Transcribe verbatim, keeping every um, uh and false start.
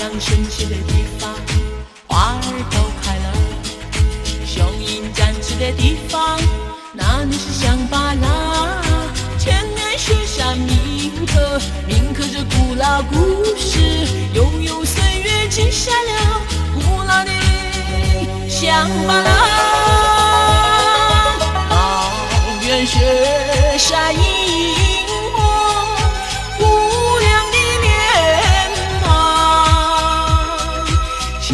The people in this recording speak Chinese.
阳升起的地方，花儿都开了。雄鹰展翅的地方，那里是乡巴拉。前面雪山铭刻，铭刻着古老故事，悠悠岁月记下了古老的乡巴拉。高原雪山鹰